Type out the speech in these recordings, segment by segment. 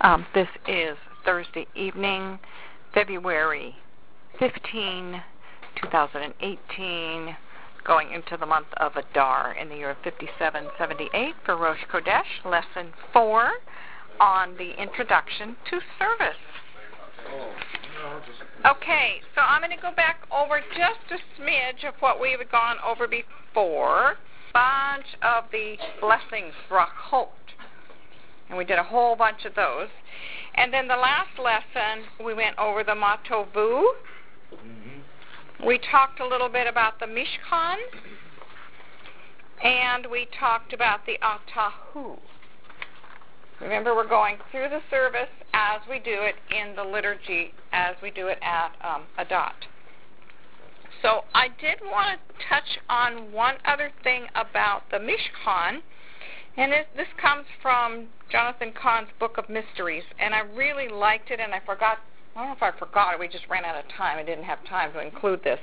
This is Thursday evening, February 15, 2018, going into the month of Adar in the year of 5778 for Rosh Chodesh, Lesson 4 on the Introduction to Service. Okay, so I'm going to go back over just a smidge of what we've gone over before. Bunch of the blessings, brachot. And we did a whole bunch of those. And then the last lesson, we went over the matovu. Mm-hmm. We talked a little bit about the mishkan. And we talked about the atahu. Remember, we're going through the service as we do it in the liturgy, as we do it at Adat. So I did want to touch on one other thing about the Mishkan, and this comes from Jonathan Cahn's Book of Mysteries, and I really liked it, and I don't know if I forgot it, we just ran out of time. I didn't have time to include this.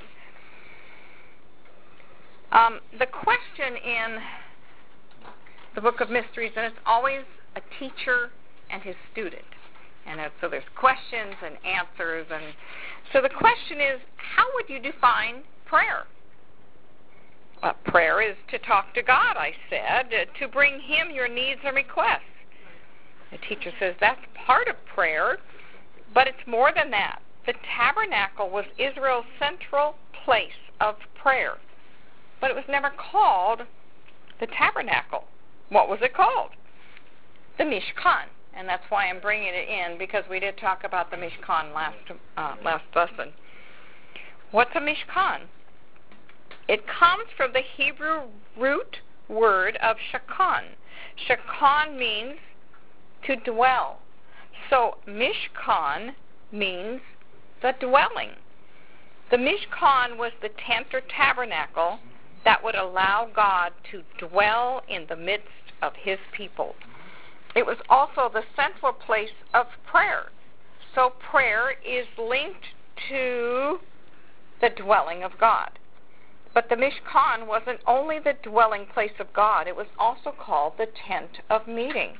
The question in the Book of Mysteries, and it's always a teacher and his student. And so there's questions and answers. And so the question is, how would you define prayer? Prayer is to talk to God, I said, to bring Him your needs and requests. The teacher says that's part of prayer, but it's more than that. The tabernacle was Israel's central place of prayer, but it was never called the tabernacle. What was it called? The Mishkan. And that's why I'm bringing it in, because we did talk about the Mishkan last lesson. What's a Mishkan? It comes from the Hebrew root word of shakan. Shakan means to dwell. So Mishkan means the dwelling. The Mishkan was the tent or tabernacle that would allow God to dwell in the midst of His people. It was also the central place of prayer. So prayer is linked to the dwelling of God. But the Mishkan wasn't only the dwelling place of God, it was also called the tent of meeting.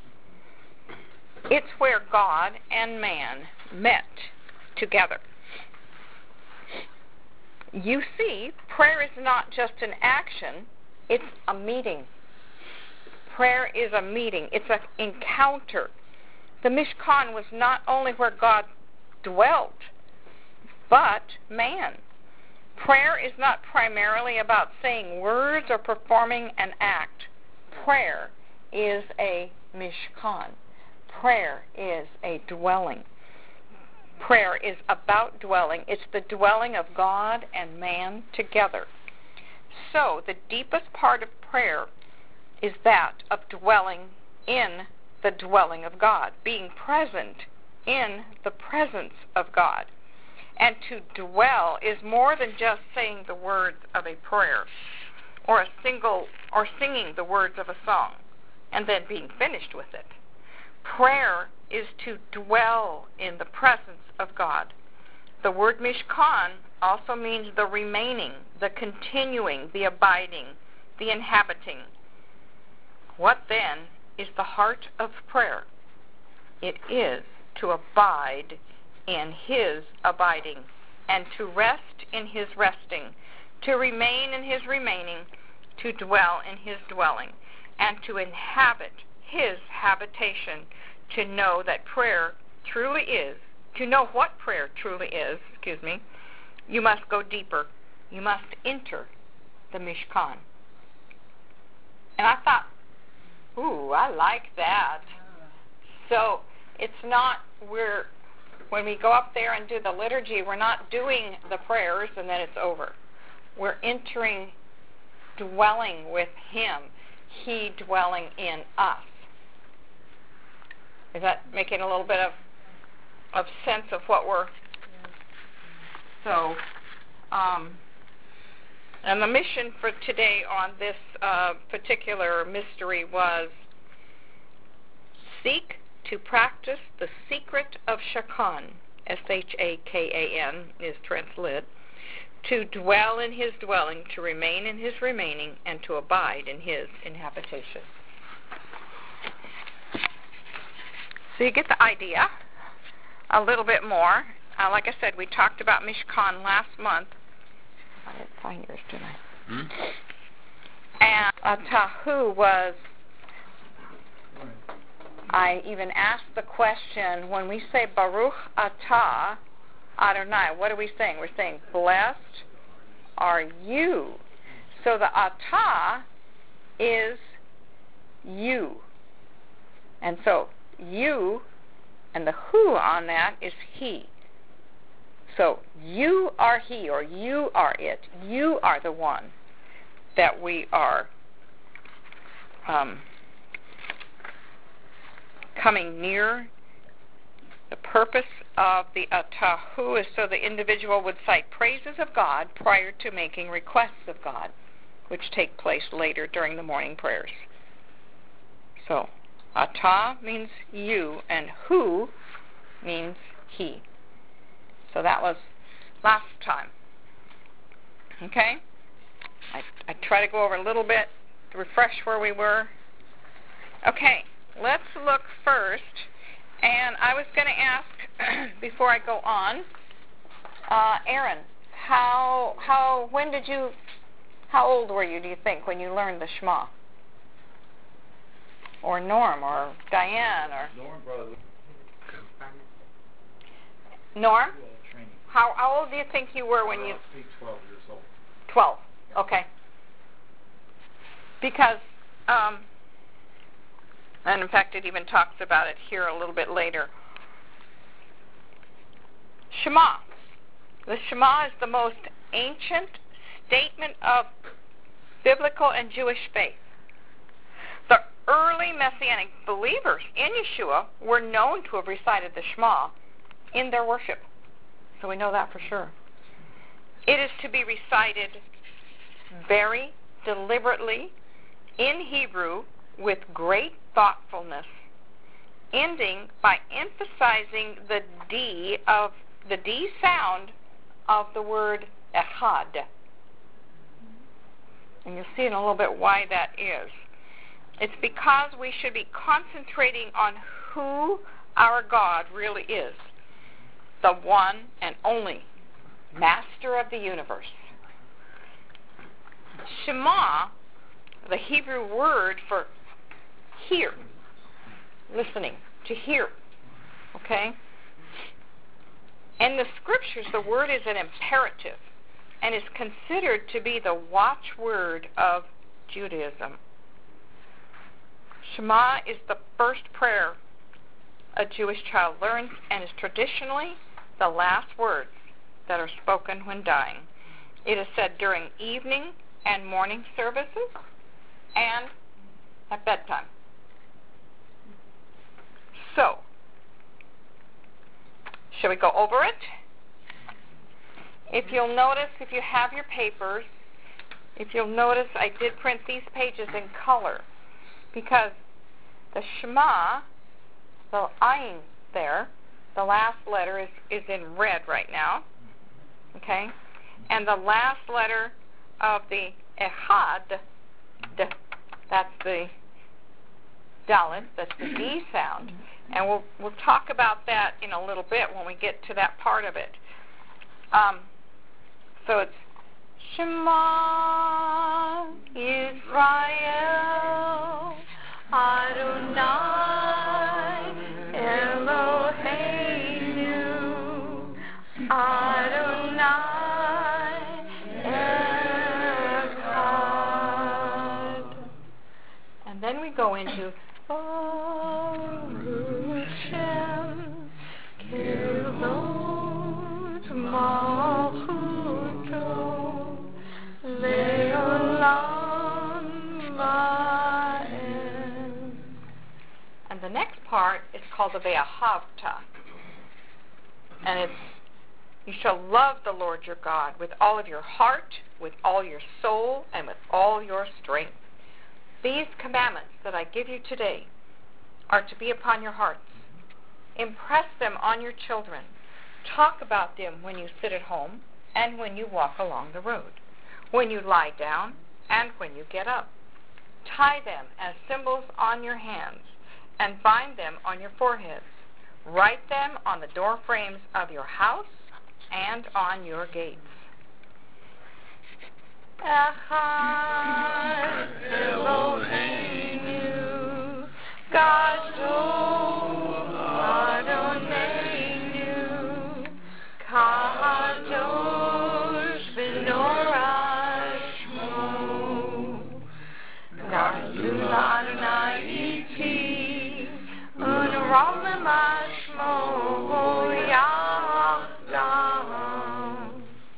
It's where God and man met together. You see, prayer is not just an action, it's a meeting. Prayer is a meeting. It's an encounter. The Mishkan was not only where God dwelt, but man. Prayer is not primarily about saying words or performing an act. Prayer is a Mishkan. Prayer is a dwelling. Prayer is about dwelling. It's the dwelling of God and man together. So the deepest part of prayer is that of dwelling in the dwelling of God, being present in the presence of God. And to dwell is more than just saying the words of a prayer or singing the words of a song and then being finished with it. Prayer is to dwell in the presence of God. The word Mishkan also means the remaining, the continuing, the abiding, the inhabiting. What then is the heart of prayer? It is to abide in His abiding, and to rest in His resting, to remain in His remaining, to dwell in His dwelling, and to inhabit His habitation, to know that prayer truly is, to know what prayer truly is, you must go deeper. You must enter the Mishkan. And I thought, ooh, I like that. So it's not when we go up there and do the liturgy, we're not doing the prayers and then it's over. We're entering, dwelling with Him, He dwelling in us. Is that making a little bit of sense of what we're... So, and the mission for today on this particular mystery was seek to practice the secret of Shakan, S-H-A-K-A-N is translate, to dwell in His dwelling, to remain in His remaining, and to abide in His inhabitation. So you get the idea a little bit more. Like I said, we talked about Mishkan last month. I didn't find yours, did I? And Tahu was, I even asked the question, when we say Baruch Atah Adonai, what are we saying? We're saying, blessed are you. So the Atah is you. And so you, and the who on that is he. So you are he, or you are it. You are the one that we are coming near. The purpose of the Atahu is so the individual would cite praises of God prior to making requests of God, which take place later during the morning prayers. So Atah means you, and who means he. So that was last time. Okay? I try to go over a little bit to refresh where we were. Okay, let's look first. And I was going to ask, before I go on, Aaron, how old were you, do you think, when you learned the Shema? Or Norm, or Diane, or... Norm, brother. Norm? How old do you think you were when you... 12 years old. 12, okay. Because, and in fact it even talks about it here a little bit later. Shema. The Shema is the most ancient statement of biblical and Jewish faith. The early Messianic believers in Yeshua were known to have recited the Shema in their worship. So we know that for sure. It is to be recited very deliberately in Hebrew with great thoughtfulness, ending by emphasizing the D sound of the word echad. And you'll see in a little bit why that is. It's because we should be concentrating on who our God really is, the one and only Master of the universe. Shema, the Hebrew word for hear, listening, to hear, okay? In the scriptures, the word is an imperative and is considered to be the watchword of Judaism. Shema is the first prayer a Jewish child learns and is traditionally the last words that are spoken when dying. It is said during evening and morning services and at bedtime. So, shall we go over it? If you'll notice, if you have your papers, if you'll notice, I did print these pages in color because the Shema, the ayin there, the last letter is in red right now, okay? And the last letter of the echad, that's the dalet, that's the D sound. And we'll talk about that in a little bit when we get to that part of it. So it's Shema Yisrael Adonai Eloheinu Adonai Echad. And then we go into Baruch Shem Kevod Malchuto Leolam Va'ed. And the next part is called the Ve'ahavta. And it's, you shall love the Lord your God with all of your heart, with all your soul, and with all your strength. These commandments that I give you today are to be upon your hearts. Impress them on your children. Talk about them when you sit at home and when you walk along the road, when you lie down and when you get up. Tie them as symbols on your hands and bind them on your foreheads. Write them on the door frames of your house and on your gates. Echad Eloheinu, Gadol Adonenu, Kadosh B'Norah Shmo, Gadol Adonai Iti, U'Noram L'Mashmo Yachdav.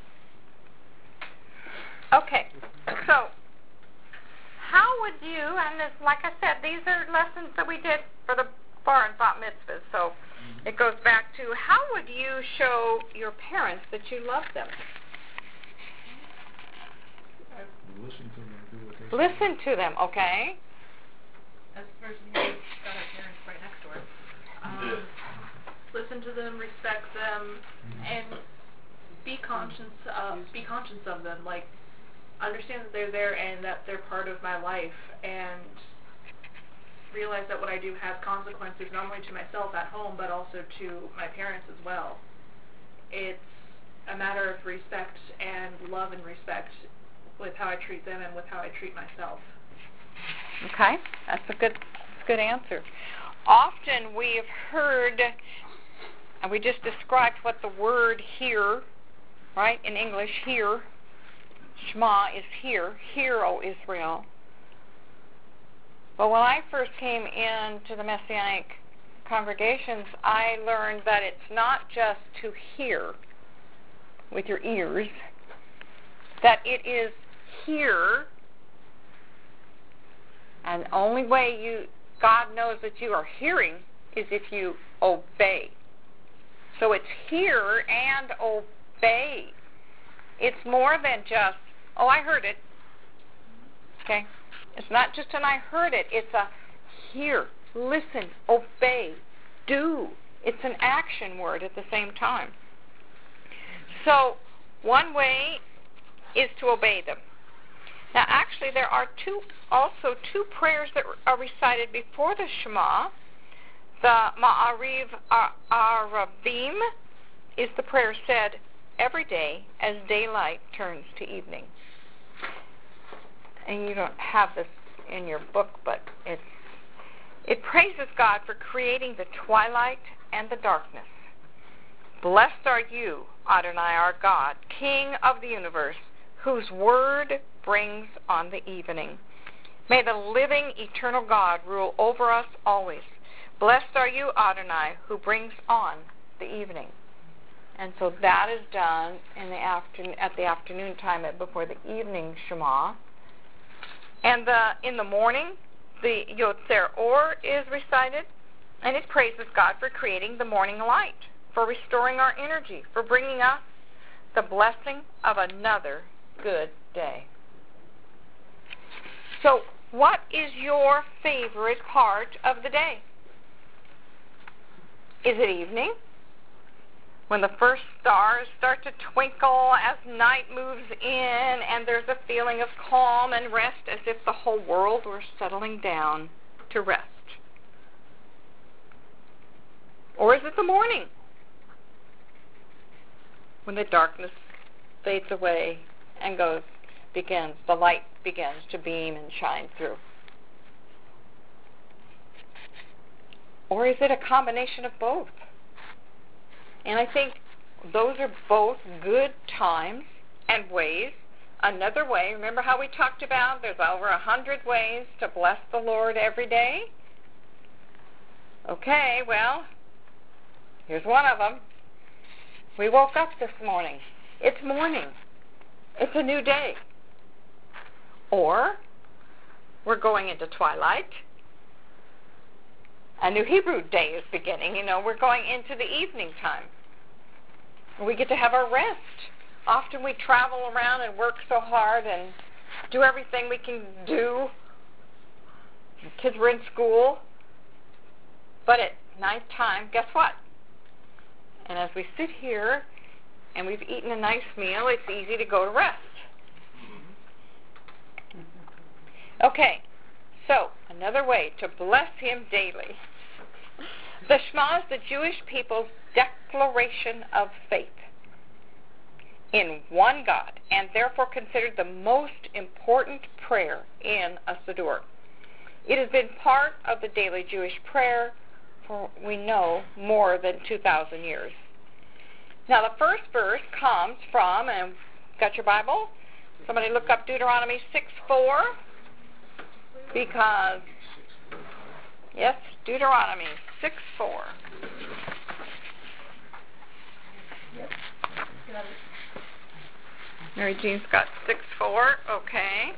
Okay, so how would you, and this, like I said, these are lessons that we did for the bar and bat mitzvahs, so it goes back to how would you show your parents that you love them? Listen to them and do what they say. Listen to them, okay? As the person who's got our parents right next to her. Listen to them, respect them, and be conscious of them. Like, understand that they're there and that they're part of my life, and realize that what I do has consequences not only to myself at home but also to my parents as well. It's a matter of respect and love and respect with how I treat them and with how I treat myself. Okay, that's a good answer. Often we have heard, and we just described what the word hear, right, in English, hear, Shema is hear, hear, O Israel. But when I first came into the Messianic congregations, I learned that it's not just to hear with your ears, that it is hear, and the only way God knows that you are hearing is if you obey. So it's hear and obey. It's more than just, oh, I heard it. Okay? It's not just an I heard it. It's a hear, listen, obey, do. It's an action word at the same time. So one way is to obey them. Now, actually, there are also two prayers that are recited before the Shema. The Ma'ariv Arabim is the prayer said every day as daylight turns to evening. And you don't have this in your book, but it praises God for creating the twilight and the darkness. Blessed are you, Adonai our God, King of the universe, whose word brings on the evening. May the living, eternal God rule over us always. Blessed are you, Adonai, who brings on the evening. And so that is done in at the afternoon time before the evening Shema. And in the morning, the Yotzer Or is recited, and it praises God for creating the morning light, for restoring our energy, for bringing us the blessing of another good day. So, what is your favorite part of the day? Is it evening, when the first stars start to twinkle as night moves in and there's a feeling of calm and rest as if the whole world were settling down to rest? Or is it the morning, when the darkness fades away and the light begins to beam and shine through? Or is it a combination of both? And I think those are both good times and ways. Another way, remember how we talked about there's over 100 ways to bless the Lord every day? Okay, well, here's one of them. We woke up this morning. It's morning. It's a new day. Or we're going into twilight. A new Hebrew day is beginning. We're going into the evening time. We get to have our rest. Often we travel around and work so hard and do everything we can do. The kids were in school. But at nighttime, guess what? And as we sit here and we've eaten a nice meal, it's easy to go to rest. Okay, so another way to bless Him daily The Shema is the Jewish people's declaration of faith in one God, and therefore considered the most important prayer in a Siddur. It has been part of the daily Jewish prayer for, we know, more than 2,000 years. Now the first verse comes from, and got your Bible? Somebody look up Deuteronomy 6:4, because, yes, Deuteronomy 6:4. Yep. Got it. Mary Jean's got 6:4. Okay.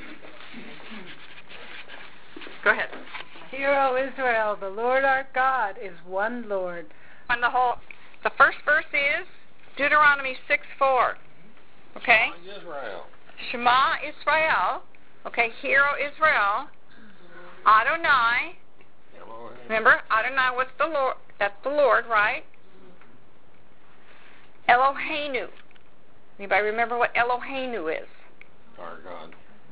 Go ahead. Hear, O Israel, the Lord our God is one Lord. And the first verse is Deuteronomy 6:4. Okay. Israel. Shema Israel. Okay. Hear, O Israel. Adonai. Remember, Adonai was the Lord. That's the Lord, right? Eloheinu. Anybody remember what Eloheinu is? Our God.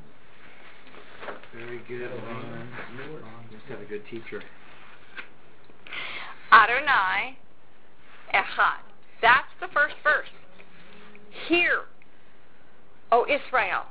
Very good. Just have a good teacher. Adonai Echad. That's the first verse. Hear, O Israel.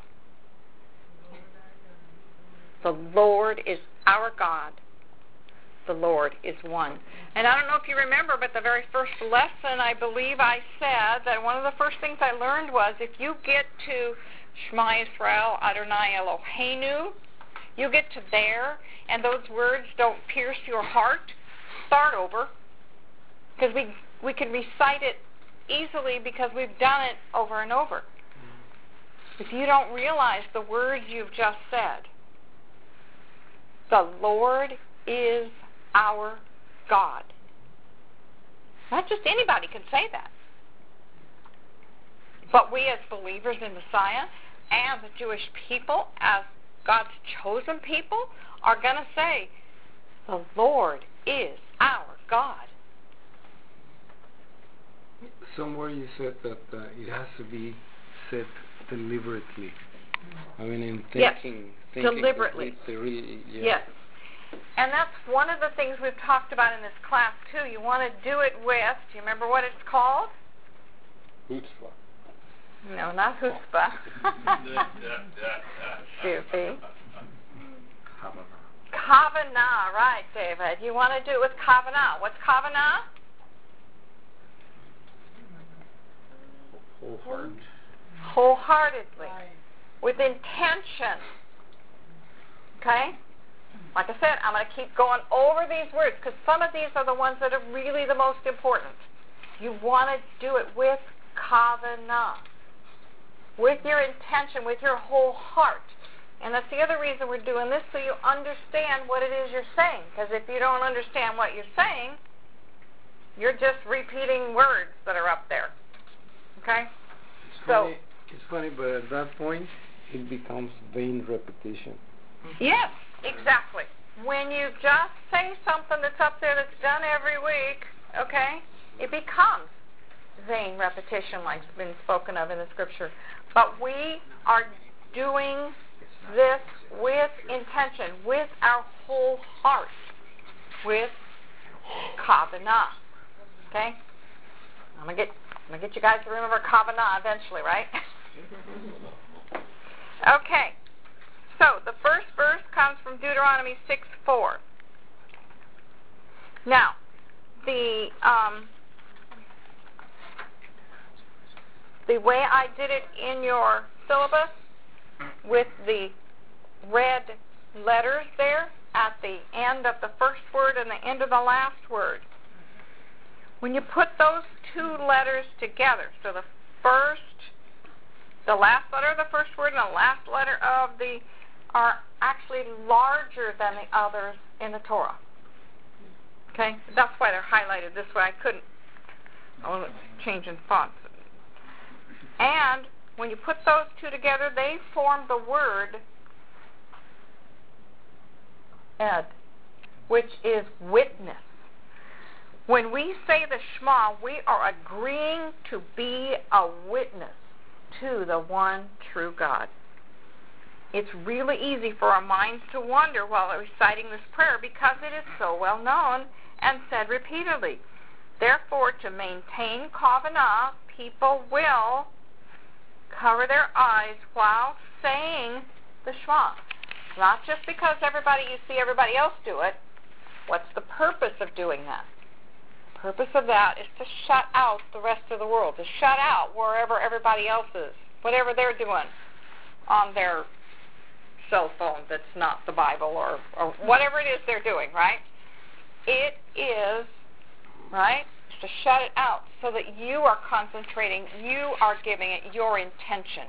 The Lord is our God. The Lord is one. And I don't know if you remember, but the very first lesson, I believe I said that one of the first things I learned was if you get to Shema Israel, Adonai Eloheinu, you get to there, and those words don't pierce your heart, start over. Because we can recite it easily because we've done it over and over. If you don't realize the words you've just said, the Lord is our God. Not just anybody can say that. But we as believers in Messiah and the Jewish people, as God's chosen people, are going to say, the Lord is our God. Somewhere you said that it has to be said deliberately. I mean, in thinking deliberately. Yes. And that's one of the things we've talked about in this class, too. You want to do it with, do you remember what it's called? Chutzpah. No, not chutzpah. Sophie. Kavanah, right, David. You want to do it with kavanah. What's kavanah? Wholeheartedly. With intention. Okay? Like I said, I'm going to keep going over these words because some of these are the ones that are really the most important. You want to do it with kavanah, with your intention, with your whole heart. And that's the other reason we're doing this, so you understand what it is you're saying. Because if you don't understand what you're saying, you're just repeating words that are up there. Okay? It's funny, but at that point, it becomes vain repetition. Yes, exactly. When you just say something that's up there that's done every week, okay, it becomes vain repetition like it's been spoken of in the Scripture. But we are doing this with intention, with our whole heart, with kavanah. Okay? I'm gonna get you guys to remember kavanah eventually, right? Okay. So the first verse comes from Deuteronomy 6:4. Now, the way I did it in your syllabus with the red letters there at the end of the first word and the end of the last word, when you put those two letters together, so the last letter of the first word and the last letter of the are actually larger than the others in the Torah. Okay? That's why they're highlighted this way. I wasn't changing fonts. And when you put those two together, they form the word ed, which is witness. When we say the Shema, we are agreeing to be a witness to the one true God. It's really easy for our minds to wander while reciting this prayer because it is so well known and said repeatedly, therefore, to maintain Kavanah, people will cover their eyes while saying the Shema. Not just because you see everybody else do it. What's the purpose of doing that? The purpose of that is to shut out the rest of the world, to shut out wherever everybody else is, whatever they're doing on their cell phone that's not the Bible or whatever it is they're doing, right? It is, right, to shut it out so that you are concentrating, you are giving it your intention.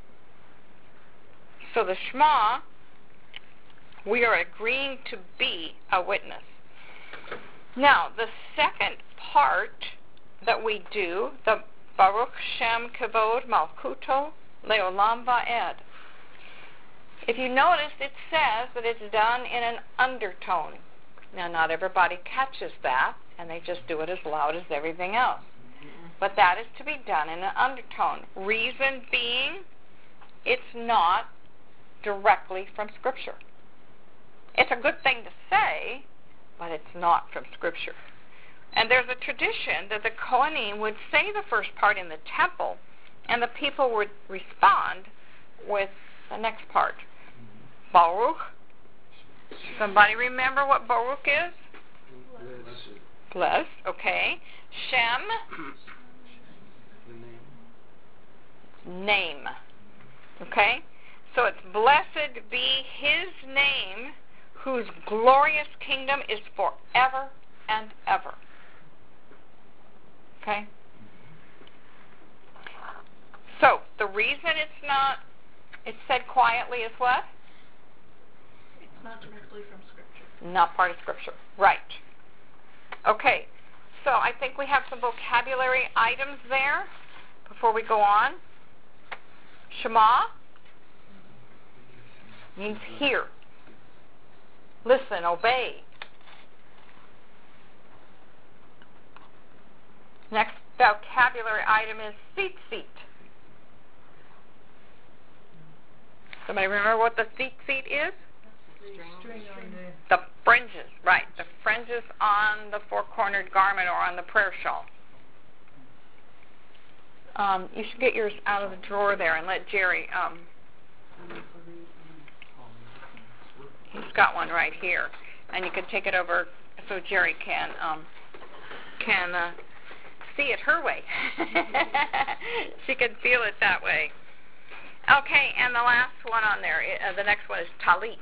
So the Shema, we are agreeing to be a witness. Now, the second part that we do, the Baruch Shem Kavod Malkuto Leolam Va'ed. If you notice, it says that it's done in an undertone. Now, not everybody catches that, and they just do it as loud as everything else. But that is to be done in an undertone. Reason being, it's not directly from Scripture. It's a good thing to say, but it's not from Scripture. And there's a tradition that the Kohanim would say the first part in the temple, and the people would respond with the next part. Baruch. Somebody remember what Baruch is? Blessed. Okay. Shem. Name. Okay? So it's blessed be his name, whose glorious kingdom is forever and ever. Okay? So, the reason it's said quietly is what? It's not directly from Scripture. Not part of Scripture. Right. Okay. So, I think we have some vocabulary items there before we go on. Shema means hear. Listen, obey. Next vocabulary item is seat. Somebody remember what the seat is? The fringes, right. The fringes on the four-cornered garment or on the prayer shawl. You should get yours out of the drawer there and let Jerry, he's got one right here. And you can take it over so Jerry can see it her way. She can feel it that way. Okay, and the last one on there, the next one is talit.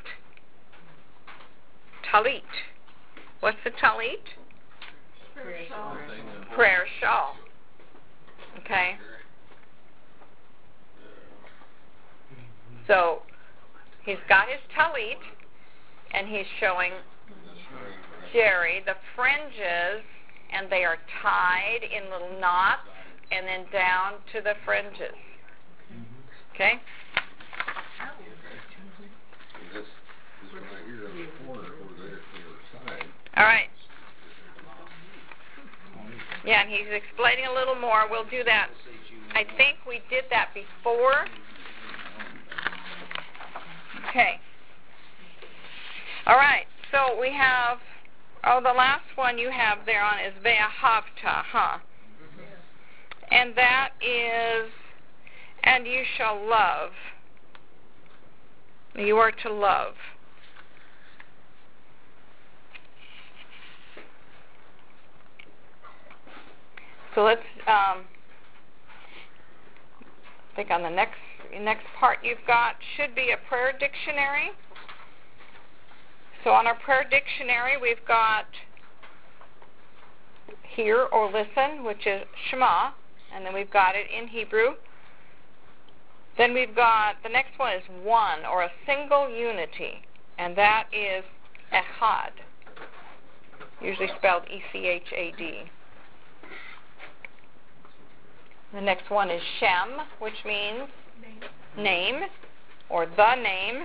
Talit. What's the talit? Prayer shawl. Prayer shawl. Okay. So he's got his talit, and he's showing Jerry the fringes, and they are tied in little knots and then down to the fringes. Okay? This one right here on the corner over there to the side. All right. Yeah, and he's explaining a little more. We'll do that. I think we did that before. Okay. All right. So we have, the last one you have there on is Ve'ahavta, huh? And that is, and you shall love. You are to love. So let's think on the next part you've got should be a prayer dictionary. So on our prayer dictionary we've got hear or listen, which is Shema, and then we've got it in Hebrew. Then we've got, the next one is one, or a single unity, and that is Echad, usually spelled E-C-H-A-D. The next one is Shem, which means name, or the name.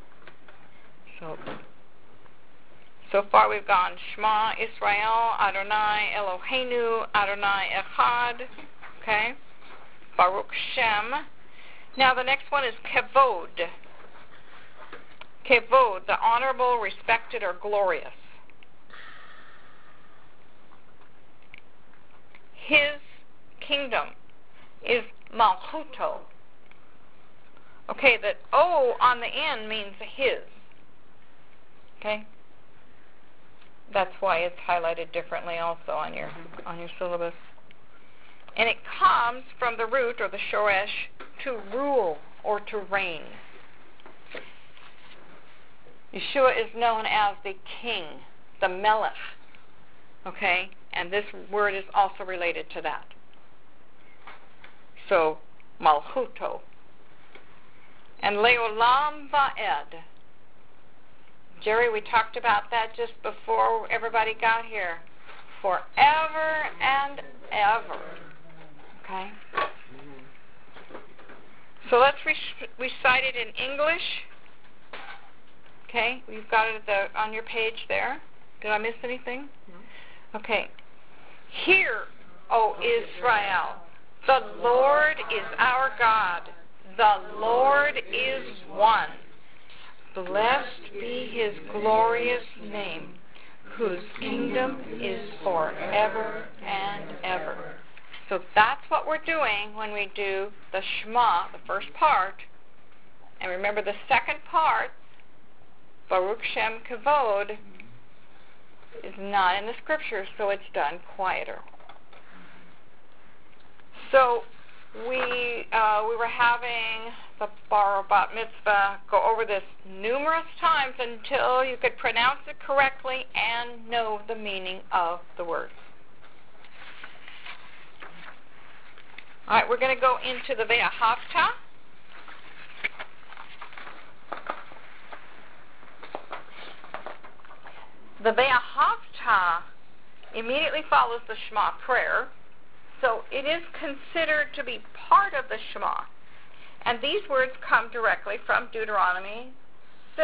So far we've gone Shema Israel, Adonai Eloheinu, Adonai Echad. Okay? Baruch Shem. Now the next one is Kevod. Kevod, the honorable, respected, or glorious. His kingdom is Malchuto. Okay, that O on the end means His. Okay? That's why it's highlighted differently also on your syllabus. And it comes from the root or the shoresh to rule or to reign. Yeshua is known as the king, the melech. Okay? And this word is also related to that. So, Malchuto. And Leolam Va'ed. Jerry, we talked about that just before everybody got here. Forever and ever. Okay? So let's recite it in English. Okay? We've got it on your page there. Did I miss anything? No. Okay. Hear, O Israel, the Lord is our God. The Lord is one. Blessed be His glorious name, whose kingdom is forever and ever. So that's what we're doing when we do the Shema, the first part. And remember the second part, Baruch Shem Kavod, is not in the scriptures, so it's done quieter. So we were having the Bar Bat Mitzvah go over this numerous times until you could pronounce it correctly and know the meaning of the words. All right, we're going to go into the Ve'ahavta. The Ve'ahavta immediately follows the Shema prayer, so it is considered to be part of the Shema. And these words come directly from Deuteronomy 6,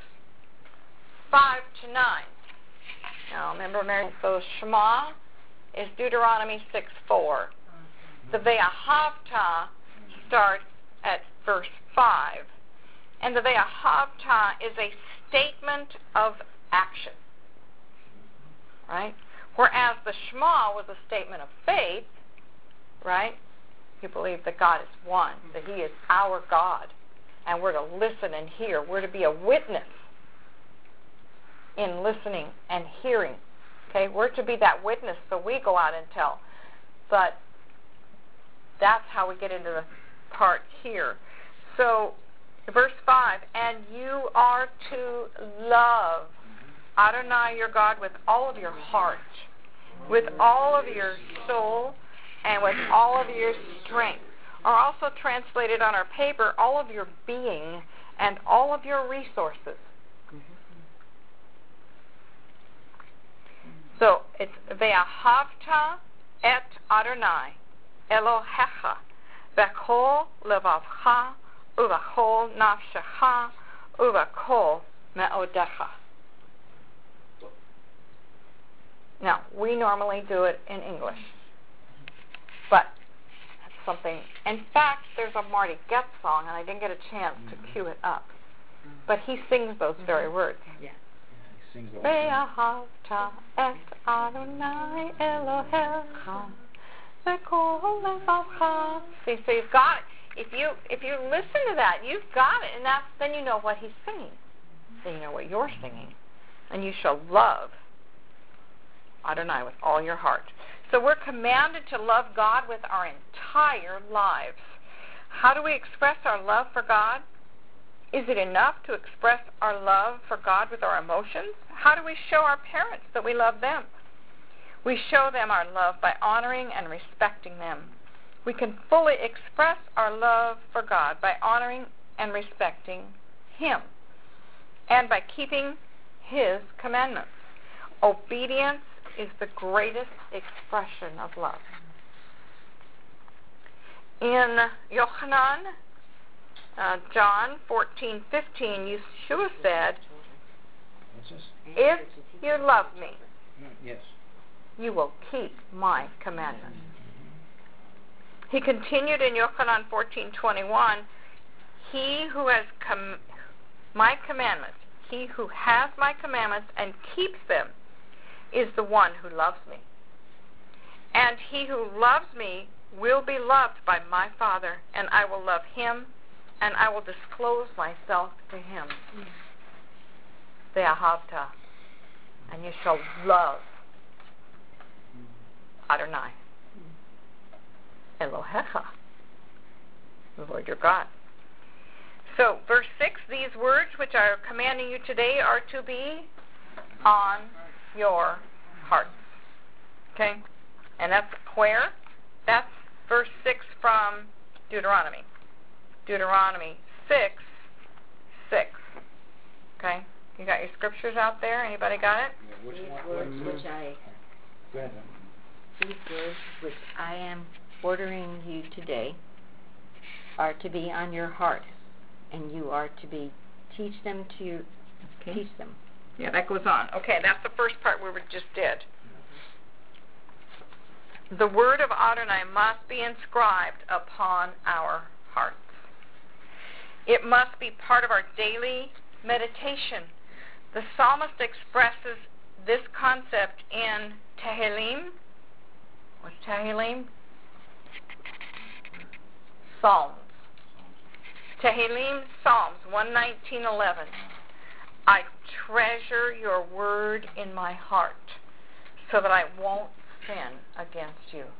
5 to 9. Now, remember, so Shema is Deuteronomy 6, 4. The Ve'ahavta starts at verse 5. And the Ve'ahavta is a statement of action. Right? Whereas the Shema was a statement of faith, right? You believe that God is one, that He is our God, and we're to listen and hear. We're to be a witness in listening and hearing. Okay? We're to be that witness, so we go out and tell. But that's how we get into the part here. So, verse 5, and you are to love Adonai your God with all of your heart, with all of your soul, and with all of your strength. Are also translated on our paper, all of your being and all of your resources. So it's Ve'ahavta et Adonai Elohecha v'kol levavcha uv'kol nafshecha uv'kol me'odecha. Now, we normally do it in English, but that's something. In fact, there's a Marty Goetz song, and I didn't get a chance to cue it up, but he sings those very words. Yeah. He sings those. Ve'ahavta et Adonai Elohecha v'kol levavcha. See, so you've got it. If you listen to that, you've got it, and then you know what he's singing. Then you know what you're singing, and you shall love Adonai with all your heart. So we're commanded to love God with our entire lives. How do we express our love for God? Is it enough to express our love for God with our emotions? How do we show our parents that we love them? We show them our love by honoring and respecting them. We can fully express our love for God by honoring and respecting Him and by keeping His commandments. Obedience is the greatest expression of love. In Yochanan, John 14:15, Yeshua said, if you love me, Yes. you will keep my commandments. He continued in Yochanan 14:21, he who has my commandments, he who has my commandments and keeps them, is the one who loves me. And he who loves me will be loved by my Father, and I will love him, and I will disclose myself to him. Ve'ahavta, and you shall love Adonai, Elohecha, the Lord your God. So, verse 6, these words which I am commanding you today are to be on your hearts. Okay? And that's where? That's verse 6 from Deuteronomy. Deuteronomy 6:6. Okay? You got your scriptures out there? Anybody got it? Which These one? words which I Go ahead. these words which I am ordering you today are to be on your heart, and you are to teach them. Yeah, that goes on. Okay, that's the first part we just did. The word of Adonai must be inscribed upon our hearts. It must be part of our daily meditation. The psalmist expresses this concept in Tehillim. What's Tehillim? Psalms. Tehillim, Psalms 119:11. I treasure your word in my heart so that I won't sin against you.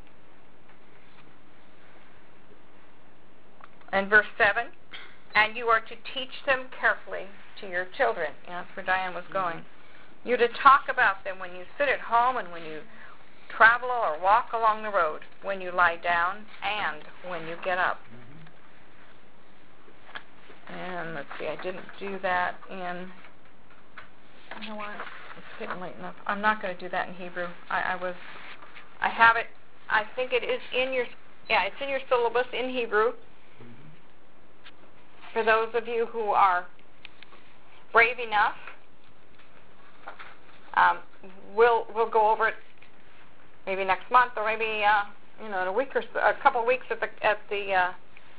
And verse 7, and you are to teach them carefully to your children. Yeah, that's where Diane was going. You're to talk about them when you sit at home and when you travel or walk along the road, when you lie down and when you get up. And let's see, I didn't do that in, you know what, it's getting late enough. I'm not going to do that in Hebrew. I have it, I think it is in your, it's in your syllabus in Hebrew. For those of you who are brave enough, we'll go over it maybe next month, or maybe in a week or so, a couple of weeks at the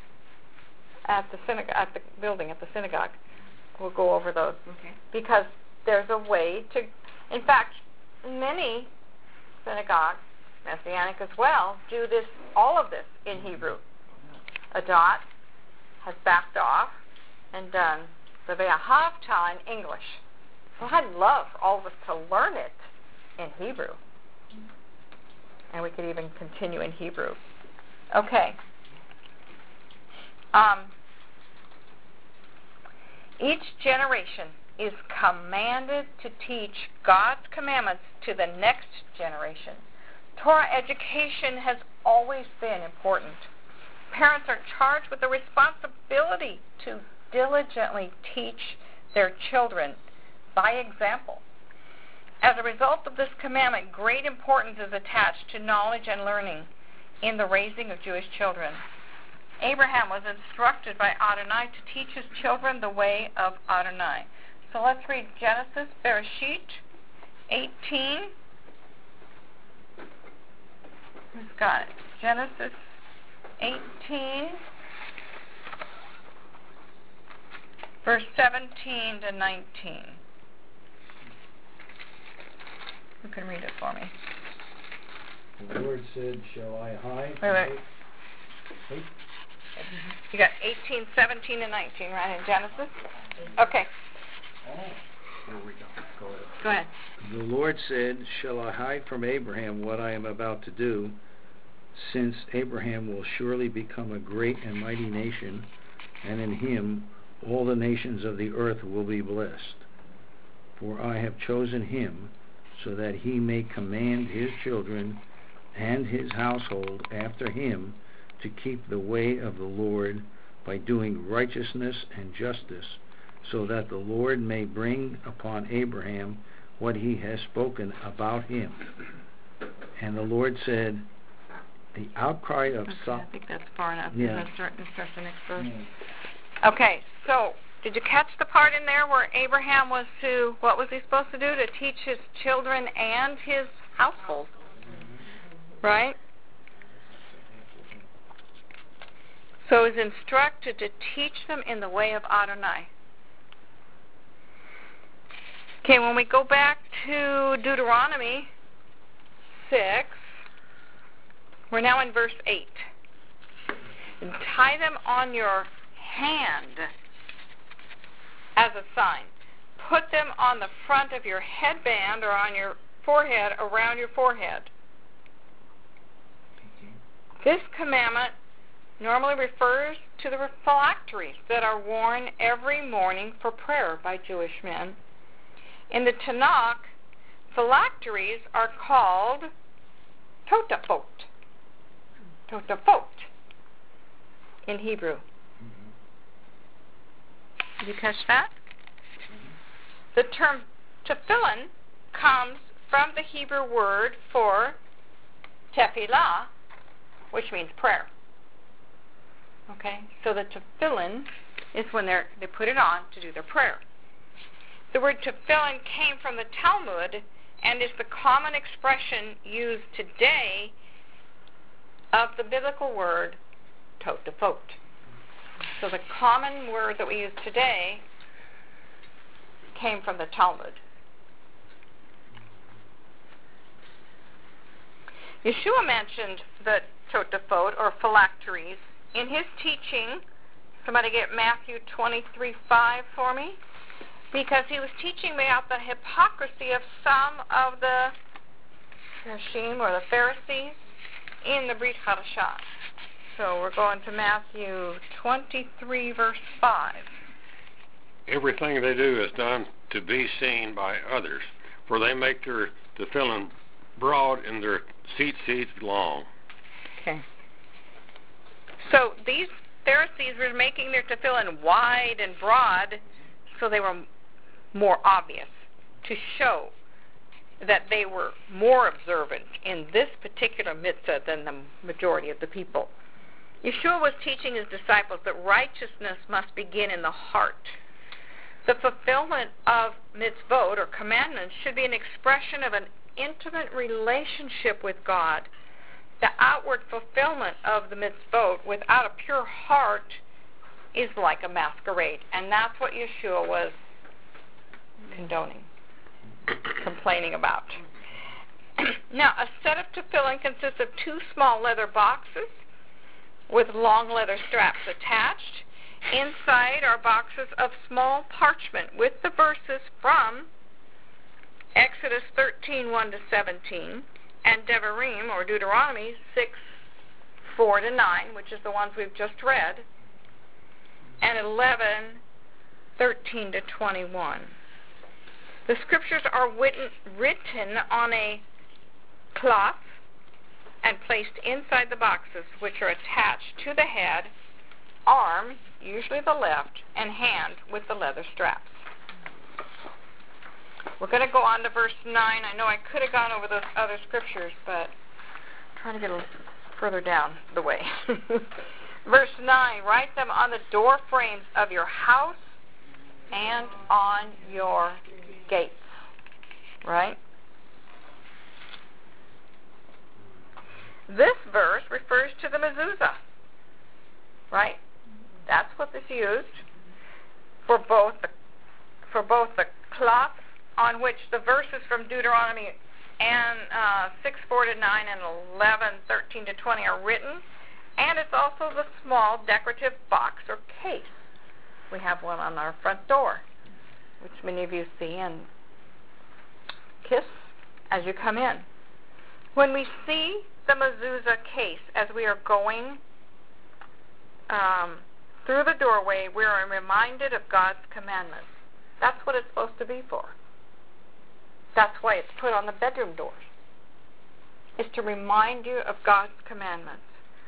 building, at the synagogue. We'll go over those. Okay. Because there's a way to, in fact, many synagogues, Messianic as well, do this, all of this in Hebrew. Adot has backed off and done the Ve'ahavta in English. So I'd love for all of us to learn it in Hebrew. And we could even continue in Hebrew. Okay. Each generation is commanded to teach God's commandments to the next generation. Torah education has always been important. Parents are charged with the responsibility to diligently teach their children by example. As a result of this commandment, great importance is attached to knowledge and learning in the raising of Jewish children. Abraham was instructed by Adonai to teach his children the way of Adonai. So let's read Genesis, Bereshit 18. Who's got it? Genesis 18, verse 17 to 19. Who can read it for me? The Lord said, shall I hide? Wait. You got 18, 17, and 19, right, in Genesis? Okay. Here we go. Go ahead. Go ahead. The Lord said, shall I hide from Abraham what I am about to do, since Abraham will surely become a great and mighty nation, and in him all the nations of the earth will be blessed. For I have chosen him, so that he may command his children and his household after him to keep the way of the Lord by doing righteousness and justice, so that the Lord may bring upon Abraham what he has spoken about him. And the Lord said, the outcry of I think that's far enough. Yeah. Start the next verse. Okay, so did you catch the part in there where Abraham was to, what was he supposed to do? To teach his children and his household. Right? So he's instructed to teach them in the way of Adonai. Okay, when we go back to Deuteronomy 6, We're now in verse 8. And tie them on your hand as a sign. Put them on the front of your headband or on your forehead, around your forehead. This commandment normally refers to the phylacteries that are worn every morning for prayer by Jewish men. In the Tanakh, phylacteries are called totafot. Totafot in Hebrew. Did you catch that? The term tefillin comes from the Hebrew word for tefillah, which means prayer. Okay? So the tefillin is when they put it on to do their prayer. The word tefillin came from the Talmud and is the common expression used today of the biblical word totafot. So the common word that we use today came from the Talmud. Yeshua mentioned the totafot, or phylacteries, in his teaching. Somebody get Matthew 23:5 for me. Because he was teaching about the hypocrisy of some of the Hashim, or the Pharisees, in the Brit Hadashah. So we're going to Matthew 23, verse 5. Everything they do is done to be seen by others, for they make their tefillin broad and their tzitzit long. Okay. So these Pharisees were making their tefillin wide and broad so they were more obvious, to show that they were more observant in this particular mitzvah than the majority of the people. Yeshua was teaching his disciples that righteousness must begin in the heart. The fulfillment of mitzvot, or commandments, should be an expression of an intimate relationship with God. The outward fulfillment of the mitzvot without a pure heart is like a masquerade, and that's what Yeshua was condoning, complaining about. Now, a set of tefillin consists of 2 small leather boxes with long leather straps attached. Inside are boxes of small parchment with the verses from Exodus 13:1-17 and Devarim, or Deuteronomy 6:4-9, which is the ones we've just read, and 11:13-21. The scriptures are written on a cloth and placed inside the boxes, which are attached to the head, arm, usually the left, and hand with the leather straps. We're going to go on to verse 9. I know I could have gone over those other scriptures, but I'm trying to get a little further down the way. Verse 9, write them on the door frames of your house and on your gates. Right? This verse refers to the mezuzah. Right? That's what this used for both the cloth on which the verses from Deuteronomy and 6:4-9 and 11:13-20 are written, and it's also the small decorative box or case. We have one on our front door, which many of you see and kiss as you come in. When we see the mezuzah case as we are going through the doorway, we are reminded of God's commandments. That's what it's supposed to be for. That's why it's put on the bedroom doors. It's to remind you of God's commandments.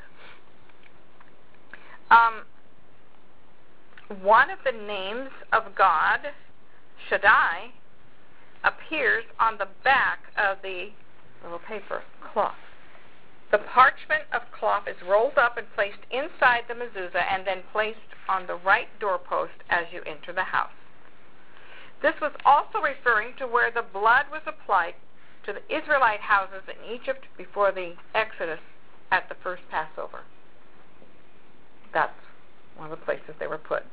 One of the names of God, Shaddai, appears on the back of the little paper cloth. The parchment of cloth is rolled up and placed inside the mezuzah and then placed on the right doorpost as you enter the house. This was also referring to where the blood was applied to the Israelite houses in Egypt before the Exodus at the first Passover. That's one of the places they were put.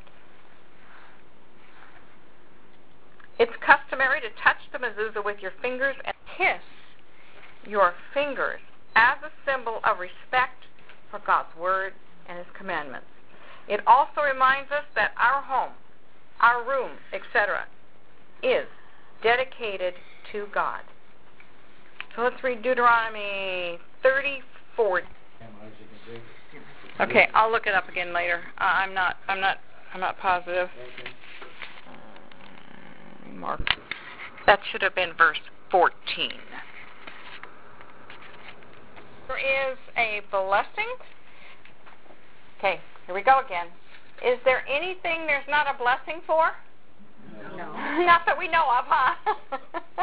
It's customary to touch the mezuzah with your fingers and kiss your fingers as a symbol of respect for God's Word and His commandments. It also reminds us that our home, our room, etc., is dedicated to God. So let's read Deuteronomy 30:40. Okay, I'll look it up again later. I'm not positive. Mark. That should have been verse 14. There is a blessing. Okay, here we go again. Is there anything there's not a blessing for? No. Not that we know of, huh?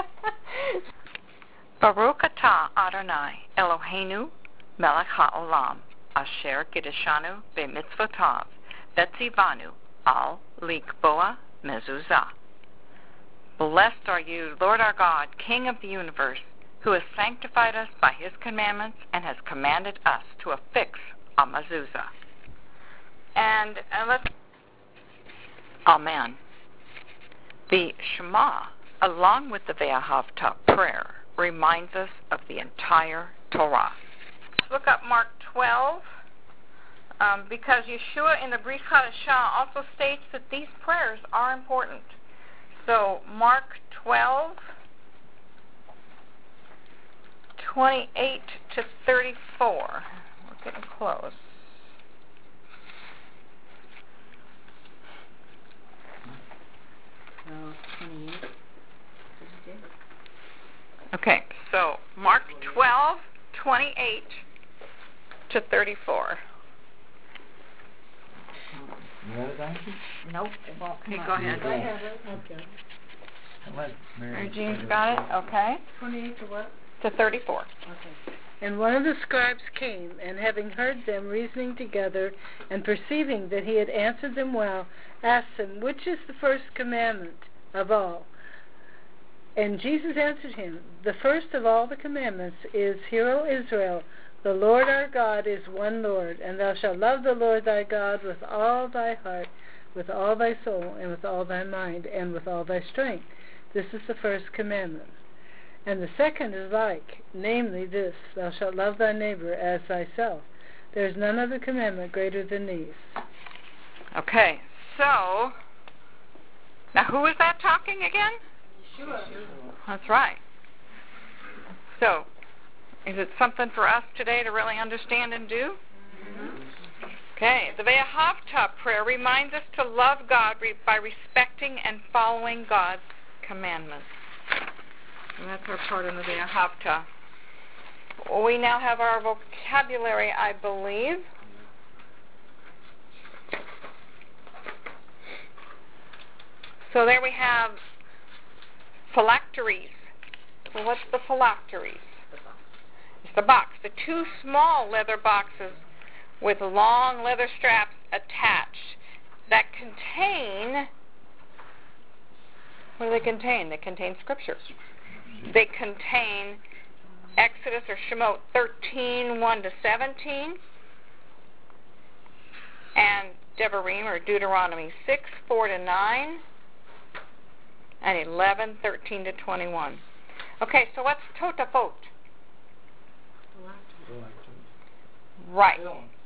Baruch atah Adonai Eloheinu melech haolam asher kiddushanu b'mitzvotav v'tzivanu al likboa mezuzah. Blessed are you, Lord our God, King of the universe, who has sanctified us by His commandments and has commanded us to affix a mezuzah. And let's... Amen. The Shema, along with the Ve'ahavta prayer, reminds us of the entire Torah. Let's look up Mark 12, because Yeshua in the Brit Hadashah also states that these prayers are important. So Mark 12, 28 to 34. We're getting close. No, 28. Okay, so Mark 12, 28 to 34. You got it, Donkey? Nope, it won't come Okay, up. go ahead. I have it. Okay. Let Mary Jean's got it? Okay. 28 to what? To 34. Okay. And one of the scribes came, and having heard them reasoning together, and perceiving that he had answered them well, asked him, which is the first commandment of all? And Jesus answered him, the first of all the commandments is, Hear, O Israel, the Lord our God is one Lord, and thou shalt love the Lord thy God with all thy heart, with all thy soul, and with all thy mind, and with all thy strength. This is the first commandment. And the second is like, namely this, thou shalt love thy neighbor as thyself. There is none other commandment greater than these. Okay, so, now who is that talking again? Sure. That's right. So, is it something for us today to really understand and do? Okay, the Ve'ahavta prayer reminds us to love God by respecting and following God's commandments. And that's our part in the Ve'ahavta. We now have our vocabulary, I believe. So there we have phylacteries. Well, what's the phylacteries? It's the box. The two small leather boxes with long leather straps attached that contain... What do they contain? They contain scriptures. They contain Exodus or Shemot 13, 1 to 17, and Devarim or Deuteronomy 6, 4 to 9, and 11, 13 to 21. Okay, so what's Totafot? Right.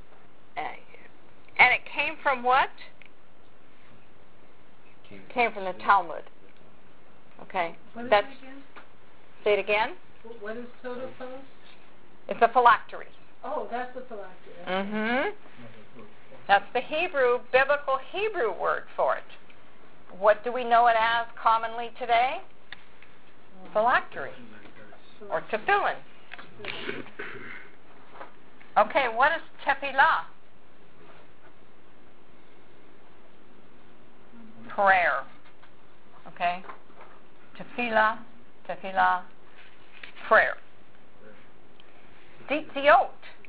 And it came from what? Came from the Talmud. Okay. What is That's, it again? say it again. What is Totafos? It's a phylactery. Oh, that's the phylactery. Mm-hmm. That's the biblical Hebrew word for it. What do we know it as commonly today? Phylactery. Or tefillin. Okay, what is tefillah? Prayer. Okay? Tefillah, prayer. Tzitziot.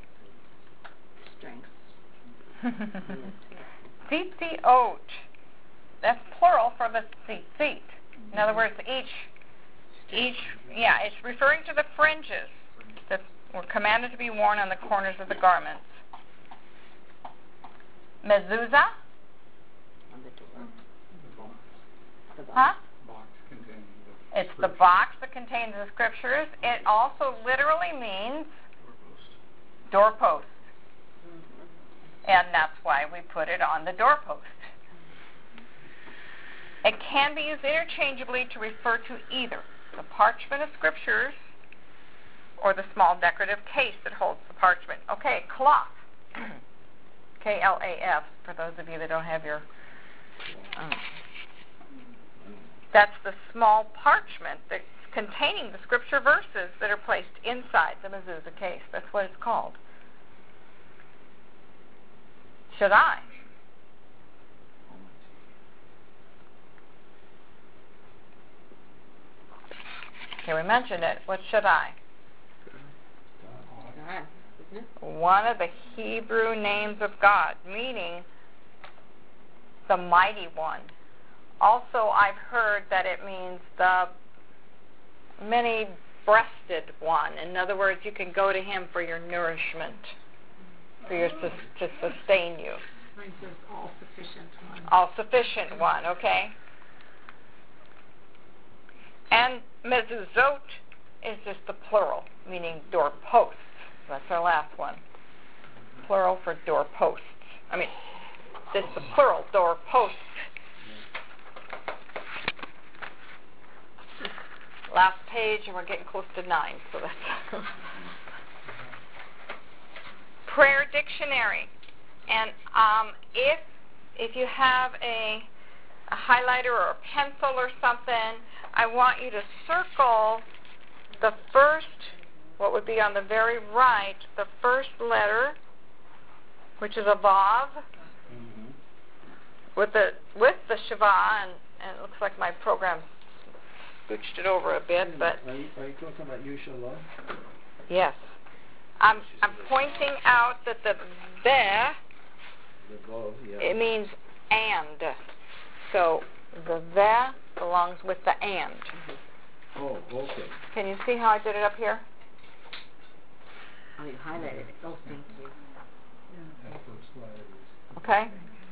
Strength. Tzitziot. That's plural for the tzitzit. In other words, it's referring to the fringes that were commanded to be worn on the corners of the garments. Mezuzah? On the door. The box. Huh? Box containing the It's the box that contains the scriptures. It also literally means Doorpost. And that's why we put it on the doorpost. It can be used interchangeably to refer to either the parchment of scriptures or the small decorative case that holds the parchment. Okay, cloth. K-L-A-F, for those of you that don't have your... that's the small parchment that's containing the scripture verses that are placed inside the mezuzah case. That's what it's called. Shaddai. Okay, we mentioned it. What's Shaddai? God, isn't it? One of the Hebrew names of God, meaning the mighty one. Also, I've heard that it means the many-breasted one. In other words, you can go to him for your nourishment, for your to sustain you. Mine says all-sufficient one. All-sufficient one, okay? And mezuzot is just the plural, meaning doorposts. That's our last one. Plural for doorposts. I mean, this is the plural, doorposts. Last page, and we're getting close to 9, so that's... Prayer dictionary. And if you have a highlighter or a pencil or something, I want you to circle the first, what would be on the very right, the first letter, which is a vav, with the shiva, and it looks like my program scooched it over a bit, but... Are you talking about you shall love? Yes. I'm pointing out that the there, it means and. So the there belongs with the and. Oh, okay. Can you see how I did it up here? Oh, you highlighted it. Oh, thank you. Okay?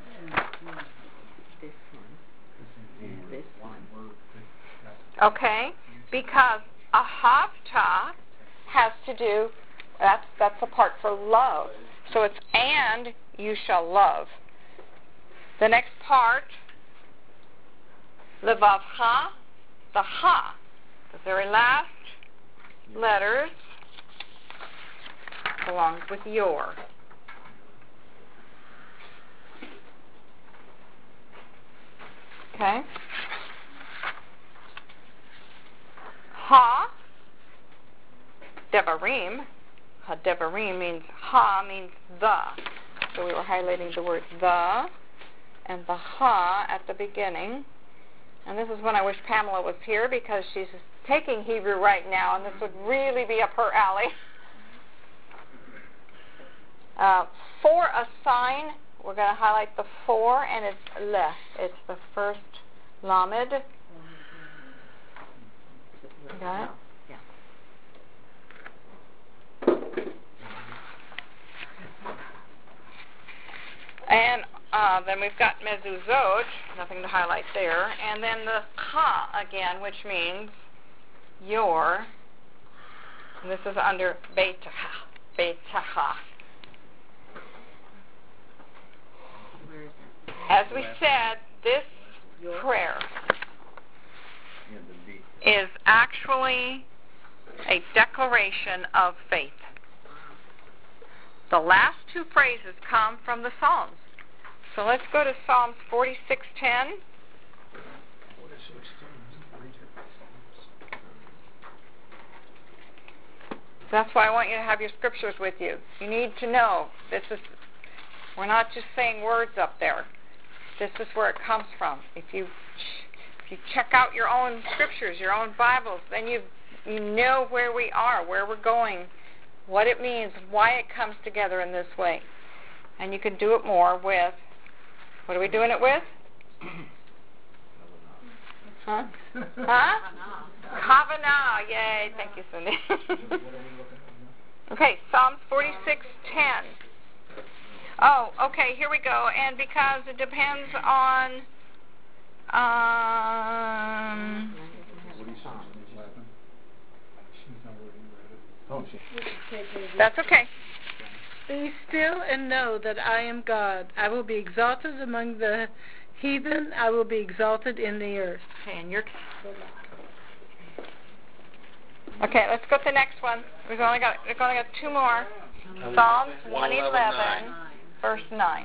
This one. And this one. Okay? Because ahavta has to do, that's the part for love. So it's and you shall love. The next part, levavcha, the ha, the very last letters belongs with your. Okay? Ha, devarim. Ha, devarim means, ha means the. So we were highlighting the word the and the ha at the beginning. And this is when I wish Pamela was here because she's taking Hebrew right now, and this would really be up her alley. For a sign, we're going to highlight the for, and it's le. It's the first lamed. Got it? Yeah. And then we've got mezuzot, nothing to highlight there. And then the ha again, which means your. And this is under beitaha. Beitaha. Where is it? As we said, this prayer is actually a declaration of faith. The last two phrases come from the Psalms. So let's go to Psalms 46:10. That's why I want you to have your scriptures with you. You need to know we're not just saying words up there. This is where it comes from. If you check out your own scriptures, your own Bibles, then you know where we are, where we're going, what it means, why it comes together in this way. And you can do it more with, what are we doing it with? Huh? Huh? Kavanah. Yay. Thank you, Cindy. Okay, Psalms 46:10. Oh, okay, here we go. And because it depends on... that's okay. Be still and know that I am God. I will be exalted among the heathen. I will be exalted in the earth. Okay, and you're... Okay, let's go to the next one. We've only got two more. Psalms 111, verse 9.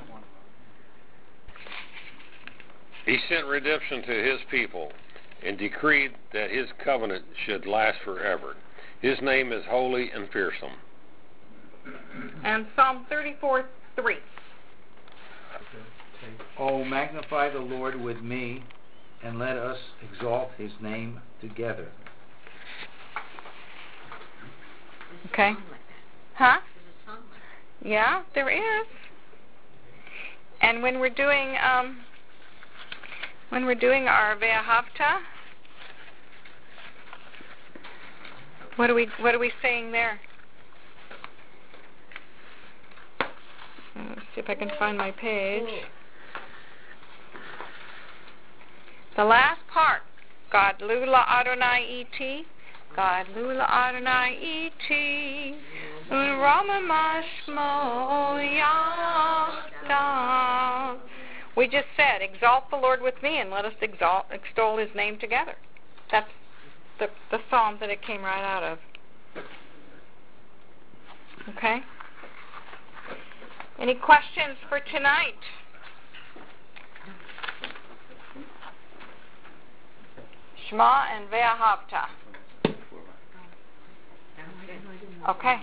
He sent redemption to his people and decreed that his covenant should last forever. His name is holy and fearsome. And Psalm 34:3. Oh, magnify the Lord with me, and let us exalt his name together. Okay. Huh? Yeah, there is. And when we're doing our Ve'ahavta, what are we saying there? Let's see if I can find my page. The last part. God lula Adonai et. God lula Adonai et. Rama mashmo yachdav. We just said, exalt the Lord with me and let us extol his name together. That's the psalm that it came right out of. Okay? Any questions for tonight? Shema and Ve'ahavta. Okay.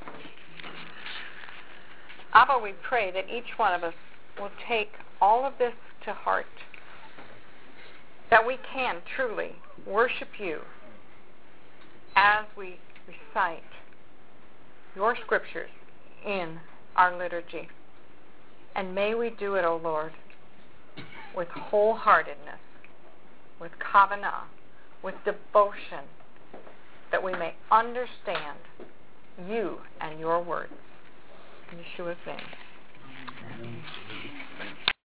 Abba, we pray that each one of us will take all of this to heart, that we can truly worship you as we recite your scriptures in our liturgy. And may we do it, O Lord, with wholeheartedness, with kavanah, with devotion, that we may understand you and your words. In Yeshua's name.